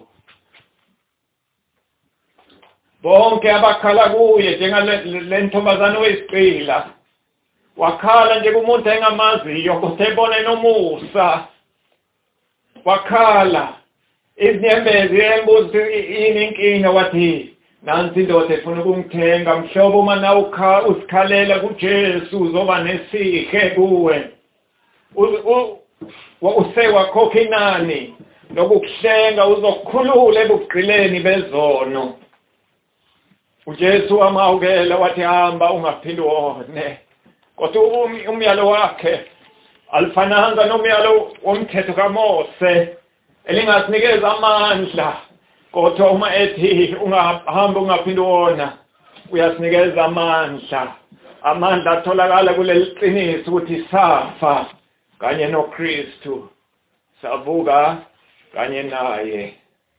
bonke abakhala kuye njengale ntombazane wesiqila wakhala nje kumuntu engamaziyo kodwa ebone nomusa wakhala izinyembezi embuzi ini inkinga wathi nansi indoda efuna ukungithenga mhlobo uma na usikhalela kuJesu uzoba nesihe kuwe usewakhokha inani lokukuhlenga uzokukhulula ebuqileni bezono. uJesu amawukela wathi hamba ungaphindi wone kodwa umyalo wakhe alifananga nomyalo womthetho kaMose elingasinikeza amandla kodwa uma ethi ungahamba ungaphindi wona uyasinikeza amandla atholakala kuleli qiniso ukuthi safa kanye noKristu savuka kanye naye.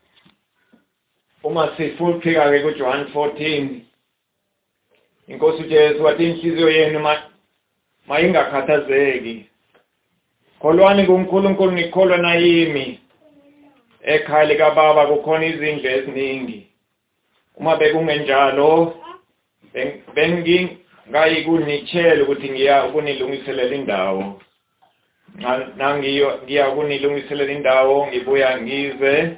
Uma sifika-ke kuJohn 14 inkosi uJesu wathi inhliziyo yenu mayingakhathazeki kholwani kuNkulunkulu nikholwa nayimi ekhaya likaBaba kukhona izindlu eziningi uma bekungenjalo bengingayikunitshela ukuthi ngiya ukunilungiselela indawo ngiya ukunilungiselela indawo ngibuya ngize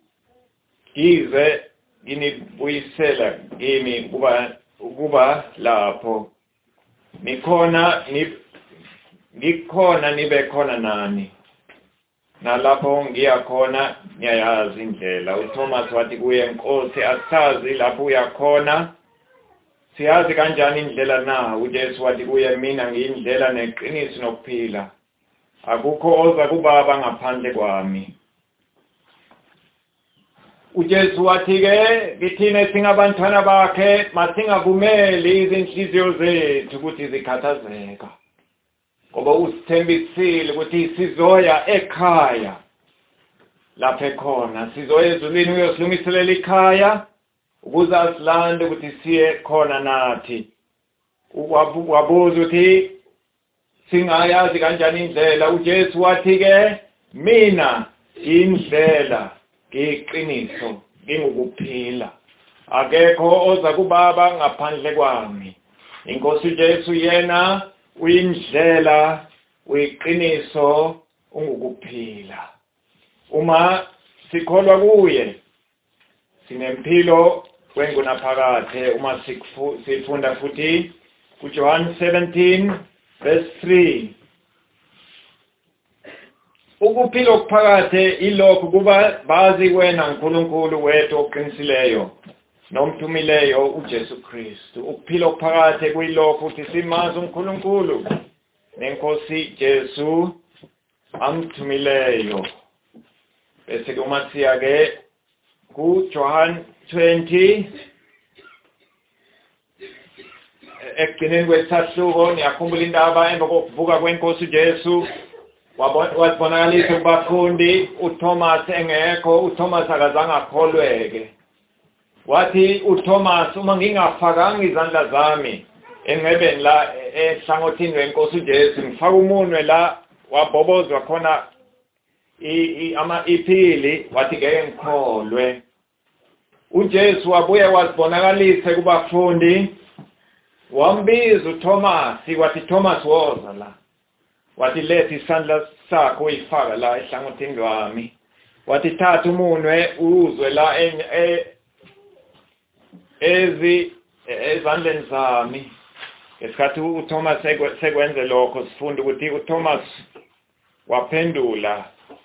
nginibuyisela kimi ukuba lapho ngikhona nibe khona nani nalapho ngiyakhona ngiyayazi indlela. uThomas wathi kuye Nkosi asazi lapho uyakhona siyazi kanjani indlela na? uJesu wathi kuye mina ngiyindlela neqiniso nokuphila akukho oza kuBaba ngaphandle kwami. uJesu wathi-ke kithina singabantwana bakhe masingavumeli izinhliziyo zethu ukuthi zikhathazeka ngoba usithembisile ukuthi sizoya ekhaya lapho ekhona sizoya ezulwini uyosilungiselela ikhaya ukuze asilande ukuthi siye khona nathi. wabuza ukuthi singayazi kanjani indlela. uJesu wathi-ke mina indlela ngiqiniso ngingukuphila akekho oza kubaba ngaphandle kwami. Inkosi Jesu yena uyindlela, uyiqiniso, ungukuphila. Uma sikholwa kuye sinempilo kwengunaphakade. Uma sifunda futhi kuJohn 17 verse 3, ukuphila okuphakade ilokhu kuba bazi wena uNkulunkulu wethu oqinisileyo nomthumileyo uJesu Kristu. Ukuphila okuphakade kuyilokhu ukuthi simazi uNkulunkulu nenkosi Jesu amthumileyo. Bese uma siya-ke kuJohn 20 ekugcineni kwesahluko, niyakhumbula indaba emva kokuvuka kwenkosi Jesu wabonakalisa kubafundi uThomas engekho. uThomas akazange akholweke. Wathi uThomas, uma ngingafakanga izandla zami engcebeni la ehlangothini lwenkosi Jesu, ngifaka umunwe la wabhobozwa khona iphili, wathi ngeke ngikholwe. uJesu wabuye wazibonakalisa kubafundi, wambiza uThomas, wathi Thomas woza la, wathi lethi isandla sakho uyifaka la ehlangothini lwami, wathi thatha umunwe uzwe la ezandleni zami. Ngesikhathi uThomas sekwenze lokho, sifunda ukuthi uThomas waphendula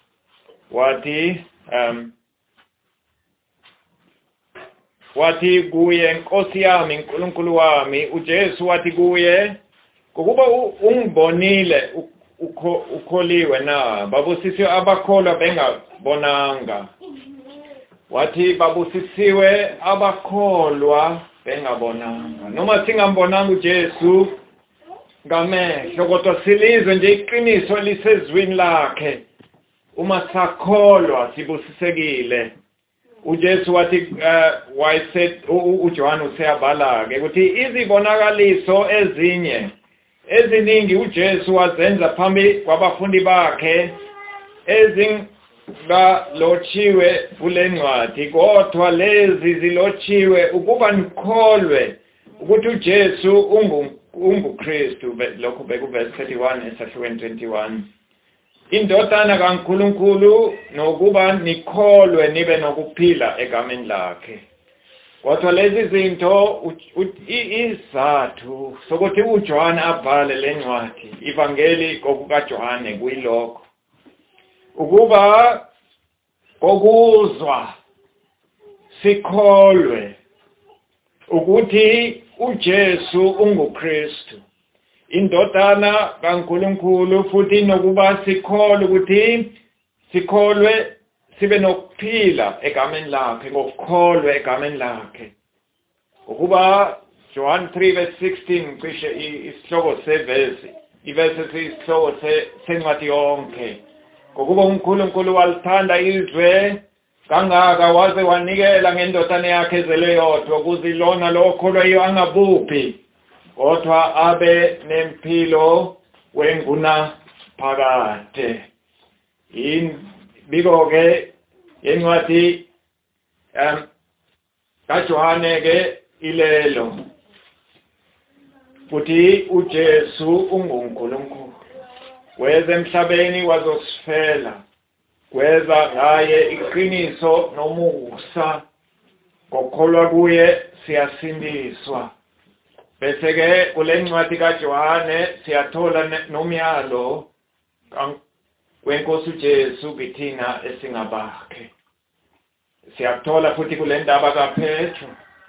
wathi kuye, Nkosi yami, Nkulunkulu wami. uJesu wathi kuye, ngokuba ungibonile ukholiwe na. Babusisiwe abakholwa bengabonanga. Wathi babusisiwe abakholwa bengabonanga. Noma singambonanga uJesu ngamehlo, kodwa silizwe nje iqiniso lisezwini lakhe. Uma sakholwa sibusisekile. uJesu wathi uJohn useyabhala-ke ukuthi izibonakaliso eziningi uJesu wazenza phambi kwabafundi bakhe ezingalotshiwe kule ncwadi, kodwa lezi zilotshiwe ukuba nikholwe ukuthi uJesu unguKristu. Lokhu bekuverse 31 esahlukweni 21. Indodana kaNkulunkulu, nokuba nikholwe nibe nokuphila egameni lakhe. Kodwa lezi zinto izathu sokuthi uJohn abhale le ncwadi, ivangeli kaJohane, kuyilokho ukuba kokuzwa sikholwe ukuthi uJesu unguKristu, indodana kaNkulunkulu, futhi nokuba sikholwe ukuthi sibe nokuphila egameni lakhe, ngokukholwa egameni lakhe. Ukuba John 3 verse 16 cishe isihloko sevesi, ivesi isihloko sencwadi yonke. Ngokuba uNkulunkulu walithanda izwe kangaka waze wanikela ngendodana yakhe ezele yodwa, ukuze lona lo okholwayo angabuphi, kodwa abe nempilo wengunaphakade. Biko-ke yencwadi kaJohane-ke ilelo, futhi uJesu unguNkulunkulu. Weza emhlabeni wazosifela, weza ngaye iqiniso nomusa, ngokukholwa kuye siyasindiswa. Bese-ke kule ncwadi kaJohane siyathola nomyalo wenkosi uJesu kithina esingabakhe. Siyathola futhi kule ndaba kaPetro.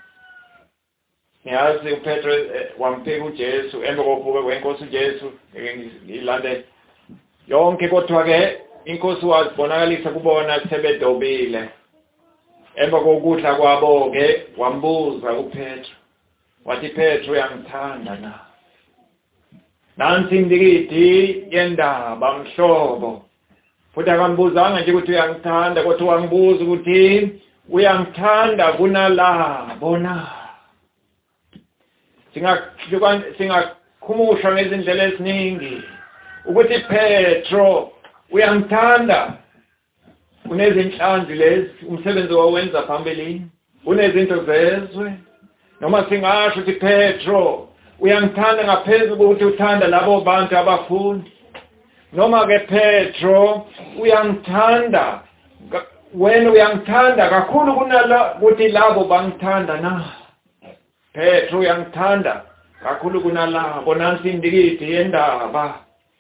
Niyazi uPetro wamphika uJesu emva kokuvuka kwenkosi uJesu, ilande yonke, kodwa-ke inkosi wazibonakalisa kubona sebedobile. Emva kokudla kwabo-ke wambuza uPetro, wathi Petro, uyangithanda na? Nansi indikiti yendaba mhlobo. Futhi akambuzanga nje ukuthi uyangithanda, kodwa wangibuza ukuthi uyangithanda kunalabo na. Singakhumusha ngezindlela eziningi ukuthi Petro uyangithanda kunezinhlanzi lezi umsebenzi wawenza phambilini. kunezinto zezwe noma singasho ukuthi Petro uyangithanda ngaphezulu ukuthi uthanda labo bantu abafundi noma ke Petro uyangithanda wena uyangithanda kakhulu kunala ukuthi labo bangithanda na Petro uyangithanda kakhulu kunalabo nansi indikiti yendaba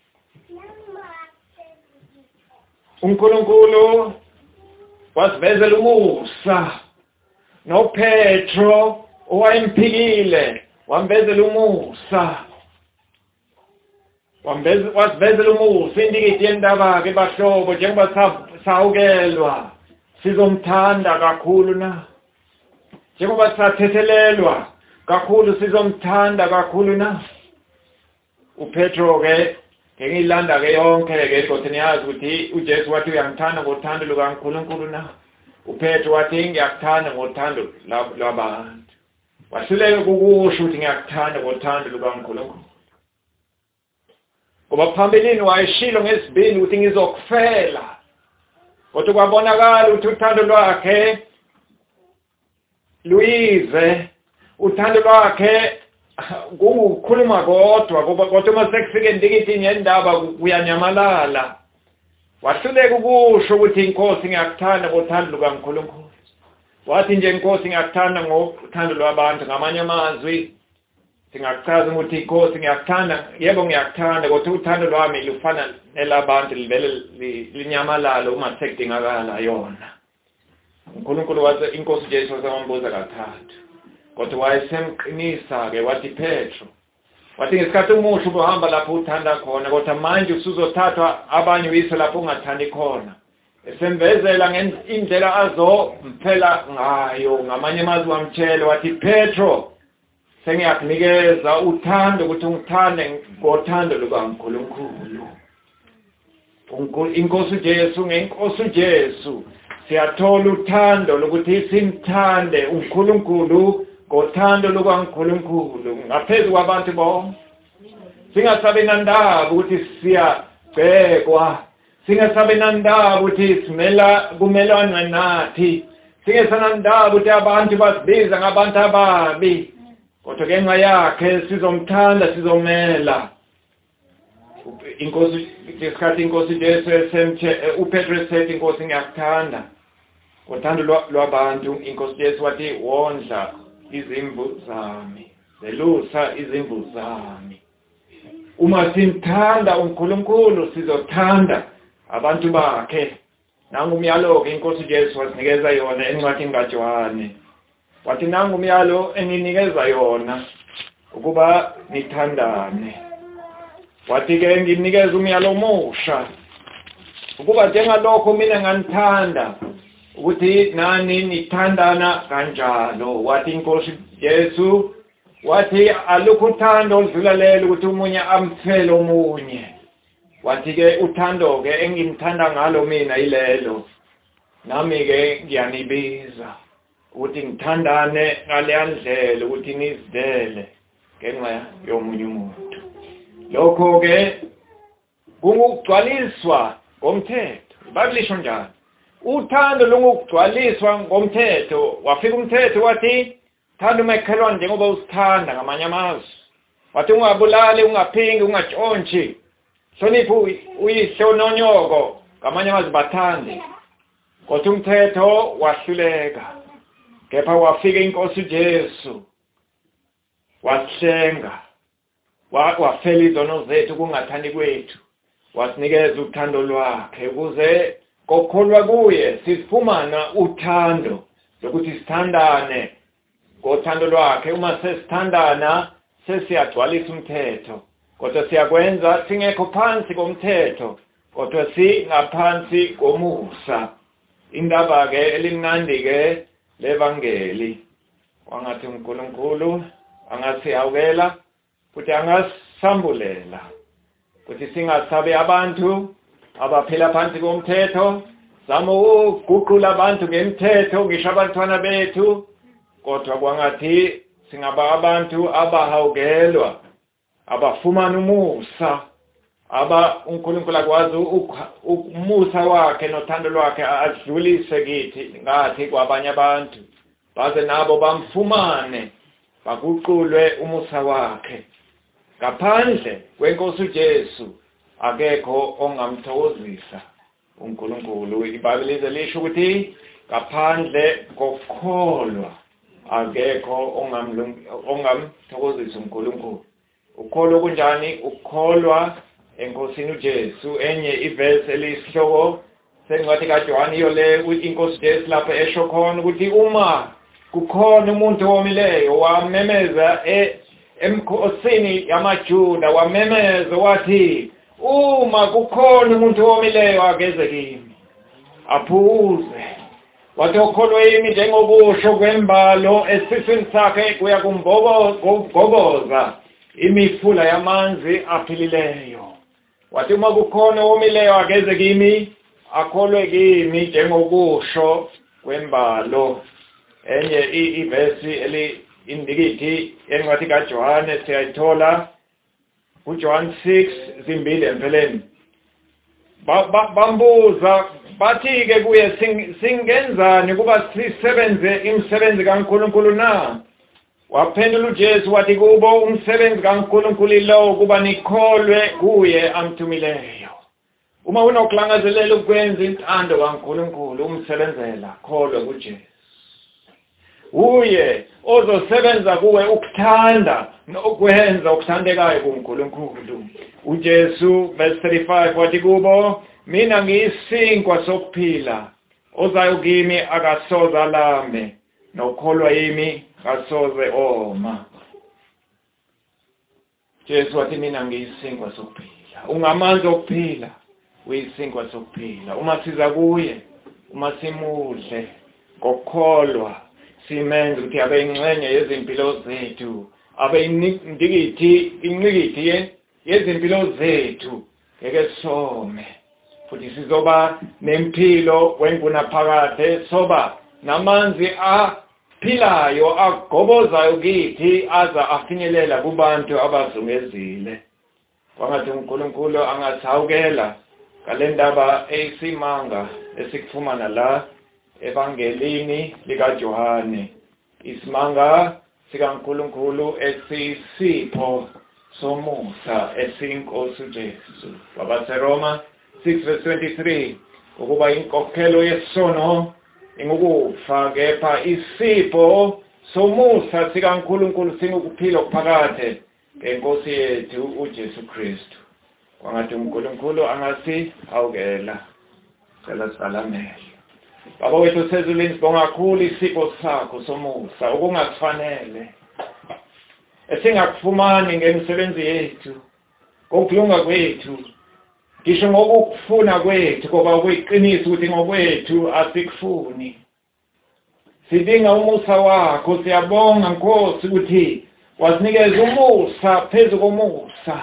uNkulunkulu wasivezela umusa no Petro owayemphikile wamvezela umusa wasivezela umusa indikiti yendaba ke bahlobo njengoba sawukelwa sizomthanda kakhulu na njengoba sathethelelwa kakhulu sizomthanda kakhulu na uPetro ke ngiyilanda ke yonke ke kodwa niyazi ukuthi uJesu wathi uyangithanda ngothando lukaNkulunkulu na uPetro wathi ngiyakuthanda ngothando lwabantu wahluleka ukusho ukuthi ngiyakuthanda ngothando lukaNkulunkulu ngoba phambilini wayeshilo ngesibini ukuthi ngizokufela kodwa kwabonakala ukuthi uthando lwakhe luyize uthando lwakhe kukhuluma kodwa masekufike ndikithini yendaba kuyanyamalala wahluleka ukusho ukuthi inkosi ngiyakuthanda ngothando lukaNkulunkulu wathi nje inkosi ngiyakuthanda ngothando lwabantu ngamanye amazwi singakuchaza ukuthi inkosi ngiyakuthanda yebo ngiyakuthanda kodwa uthando lwami lufana nelabantu livele linyamalala uma sekudingakala yona uNkulunkulu wathi inkosi Jesu wambuza kathathu kodwa wayesemqinisa ke wathi Petro wathi ngesikhathi umusho ubuhamba lapho uthanda khona kodwa manje usuzothathwa abanye uyise lapho ungathandi khona esemvezela ngendlela azomphela ngayo ngamanye amazwi wamtshela wathi Petro sengiyakunikeza uthando ukuthi ungithande ngothando lukaNkulunkulu inkosi Jesu ngenkosi Jesu siyathola uthando lokuthi simthande uNkulunkulu ngothando lukaNkulunkulu ngaphezulu kwabantu bonke singasabe nandaba ukuthi siyabhekwa singasabe nandaba ukuthi simela kumelwana nathi singasanandaba ukuthi abantu basibiza ngabantu ababi kodwa ngenxa yakhe sizomthanda sizomela inkosi ngesikhathi inkosi Jesu uPetro esethi inkosi ngiyakuthanda ngothando lwabantu inkosi Jesu wathi wondla izimvu zami zelusa izimvu zami uma simthanda uNkulunkulu sizothanda abantu bakhe nangu umyalo ke inkosi Jesu wasinikeza yona encwadini kaJohane wathi nangu umyalo enginikeza yona ukuba nithandane wathi ke nginikeza umyalo omusha ukuba njengalokho mina nganithanda ukuthi nani nithandana kanjalo wathi inkosi Jesu wathi alukho uthando oludlula lelo ukuthi umunye amthele omunye wathi ke uthando ke engimthanda ngalo mina ilelo nami ke ngiyanibiza ukuthi ngithandane ngaleandlela ukuthi nizidele ngenxa yomunye umuntu lokho ke kungugcwaliswa ngomthetho ibablisho njalo uthando lungugcwaliswa ngomthetho wafika umthetho wathi thanda umakhelwane njengoba usithanda ngamanye amazwi wathi ungabulali ungaphingi ungatshontshi hlonipha uyihlo nonyoko ngamanye amazwi bathande kodwa umthetho wahluleka kepha wafika inkosi Jesu wasihlenga wafela izono zethu kungathandi kwethu wasinikeza uthando lwakhe ukuze kokholwa kuye sifumana uthando lokuthi sithandane ngothando lwakhe uma sesithandana sesiyagcwalisa umthetho kodwa siyakwenza singekho phansi komthetho kodwa singaphansi komusa indaba ke elimnandi ke levangeli wangathi uNkulunkulu angasiyawela futhi angasambulela ukuthi singasabe abantu abaphila phansi komthetho zama ukuguqula abantu ngemthetho ngisho abantwana bethu kodwa kwangathi singaba abantu abahawukelwa abafumana umusa uNkulunkulu akwazi umusa wakhe nothando lwakhe adlulise kithi ngathi kwabanye abantu baze nabo bamfumane baguqulwe umusa wakhe. Ngaphandle kwenkosi uJesu akekho ongamthokozisa uNkulunkulu. iBhayibheli lisho ukuthi ngaphandle kokukholwa akekho ongamthokozisa uNkulunkulu. Ukholwa kunjani? Ukholwa enkosini uJesu. Enye iverse elisihloko sencwadi kaJohane iyo le inkosi uJesu lapho esho khona ukuthi uma kukhona umuntu omileyo wamemeza emkhosini yamaJuda, wamemeza wathi uma kukhona umuntu omileyo akeze kimi aphuze. Wathi okholwa yimi njengokusho kwembalo esiswini sakhe kuya kumgoboza imifula yamanzi aphilileyo. Wathi uma kukhona omileyo akeze kimi akholwe kimi njengokusho kwembalo. Enye iverse eli-indikithi encwadi kaJohane siyayithola kuJohn 6:2 empeleni. Bambuza bathi-ke kuye singenzani kuba sisebenze imisebenzi kaNkulunkulu na? Waphendula uJesu wathi kubo umsebenzi kaNkulunkulu lo kuba nikholwe kuye amthumileyo. Uma unokulangazelela ukwenza intando kaNkulunkulu umsebenzela, kholwe kuJesu. Uye ozosebenza kuwe ukuthanda nokwenza okuthandekayo kuNkulunkulu. uJesu verse 35 wathi kubo mina ngiyisinkwa sokuphila, ozayo kimi akasoze alambe, nokholwa yimi kasoze oma. Jesu wathi mina ngiyisinkwa sokuphila. Ungamandla okuphila, uyisinkwa sokuphila. Uma siza kuye, uma simudle ngokukholwa, simenze ukuthi abe ingxenye yezimpilo zethu, abe incikiti yezimpilo zethu, ngeke some. Futhi sizoba nempilo wengunaphakade, soba namanzi aphilayo agobozayo kithi aza afinyelela kubantu abazungezile. Kwangathi uNkulunkulu angathawukela ngale ndaba eyisimanga esikufumana la evangelini likaJohane, isimanga sikaNkulunkulu esisipho somusa esiyinkosi uJesu. WabaseRoma 6:23 ukuba inkokhelo yesono ingukufa, kepha isipho somusa sikaNkulunkulu singukuphila okuphakade ngenkosi yethu uJesu Kristu. Kwangathi uNkulunkulu angasihawukela. Cela sisalamele. Baba wethu sezulwini, sibonga kakhulu isipho sakho somusa okungakufanele esingakufumani ngemisebenzi yethu, ngokulunga kwethu, ngisho ngokufuna kwethu, ngoba kuyiqiniso ukuthi ngokwethu asikufuni. Sidinga umusa wakho. Siyabonga Nkosi ukuthi wasinikeza umusa phezu komusa.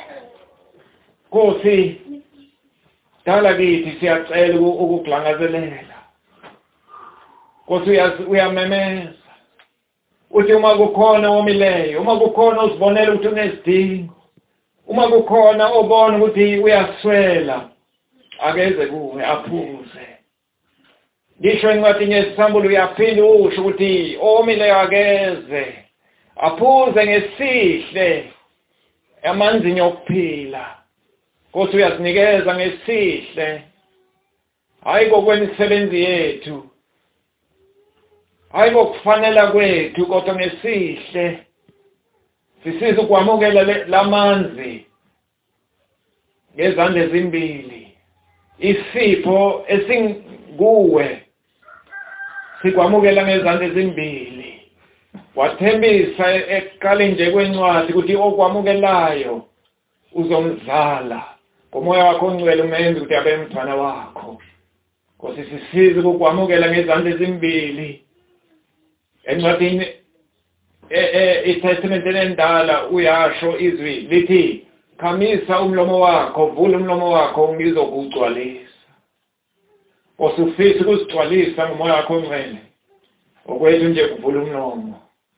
Nkosi, dala kithi siyacela ukukulangazelela. Nkosi uyamemeza uthi uma kukhona omileyo, uma kukhona uzibonela ukuthi unesidingo, uma kukhona obona ukuthi uyaswela, akeze kuwe aphuze. Ngisho encwadini yesisambulo uyaphinda usho ukuthi omileyo akeze aphuze ngesihle emanzini okuphila. Nkosi uyasinikeza ngesihle, hayi kokwemisebenzi yethu, hayi kokufanela kwethu, kodwa ngesihle. Sisiza ukwamukela lamanzi ngezandla ezimbili. Isipho esinguwe sikwamukela ngezandla ezimbili. Wathembisa ekuqaleni nje kwencwadi ukuthi okwamukelayo uzomzala ngomoya wakho ongcwele, umenze ukuthi abe umntwana wakho. Nkosi sisize ukukwamukela ngezandla ezimbili. Encwadini iTestament endala uyasho izwi lithi khamisa umlomo wakho, vula umlomo wakho ngizokugcwalisa. Nkosi ufisa ukuzigcwalisa ngomoya wakho ongcwele, okwethu nje kuvula umlomo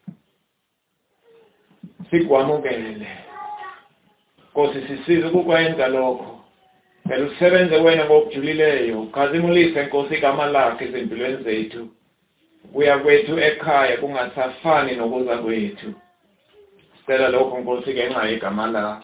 sikwamukele. Nkosi sisize ukukwenza lokho, phela usebenze wena ngokujulileyo, khazimulise Nkosi igama lakho ezimpilweni zethu. kuya kwethu ekhaya kungasafani nokuza kwethu. Sicela lokho Nkosi ngenxa yegama lakho.